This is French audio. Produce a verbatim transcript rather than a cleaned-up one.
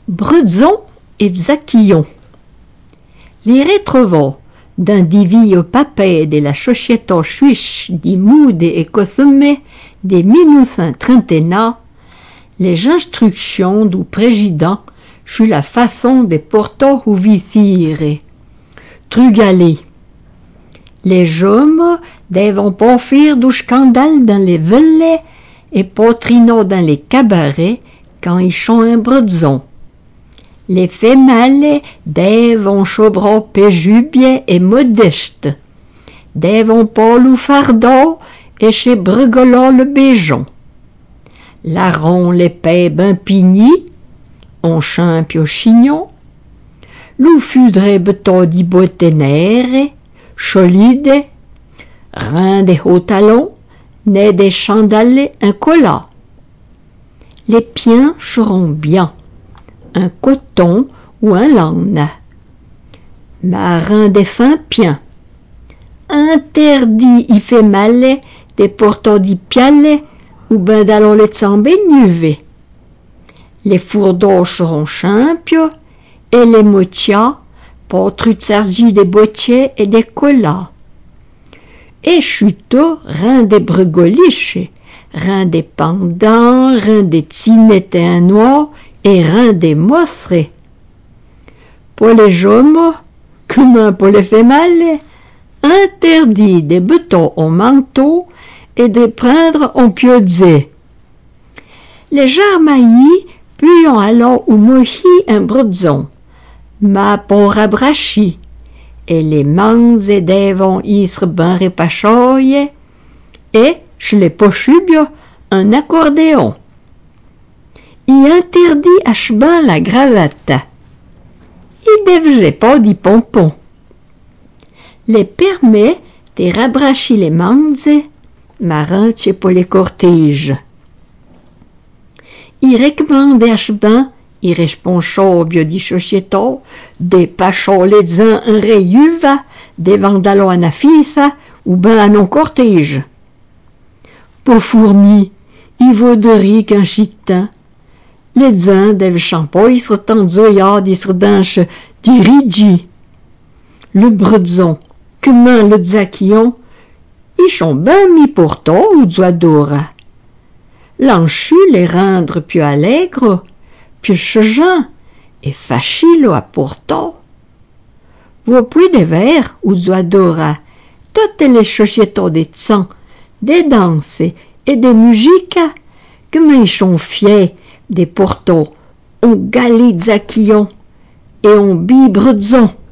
Bredzon et Zacchillon. Li retrovo d'un divio papè della società suisse di Moode e Cotheme de mille neuf cent trente-neuf les instructions du président sur la façon de porter ou vivre. Trugali. Les hommes devono pas faire du scandale dans les villes et potrino dans les cabarets quand ils sont un bredzon. Les femelles devono chobrer pejubie et modeste, devono pas le fardeau et chez brigolo le béjon. Larron les paix ben pigny, on champio chignon, l'ou fudre beto di botenere, solide, rein des hauts talons, né des chandales un collat. Les piens seront bien, un coton ou un laine. Marin des fins piens. Interdit y fait mal des porteurs di piale ou ben d'allons les tzambé nuve. Les fourdeaux seront champio et les motias pour trutzargi des bottiers et des collas. Et chuto rein des brigoliches, rein des pendants, rein des tinettes et un noix et rein des mostres. Pour les hommes, comme pour les femelles, interdit des boutons au manteau et de prendre en piozze. Les jarmaillis puant alors ou mohi un bredzon, ma pour abrachi, et les mangs et devant isre ben repachoye, et, chez les pochubio, un accordéon. Il interdit à ch'ben la gravate. Il devait pas di pompon. Les permet de rabrachi les mangs, marin chez pour les cortèges. Il recommande à ch'ben, il responsable bio di società, de pacho les uns en reyuva, de vandalo à fissa, ou ben à non cortège. Pour fourni, il vaut de riz qu'un chitin. Les uns dev champo isre tanzoya d'isre danche di rigi. Le bredzon, que main le zacchillon, ils sont ben mis pourtant ou zoadora. L'enchu les rendre più allègre, più chagin, et facile à pourtant. Vous puis des vers ou zoadora, toutes les sociétés des sang, des danses et des musiques, que main ils sont fiers des portos, on galit zacchillon et on bi bredzon.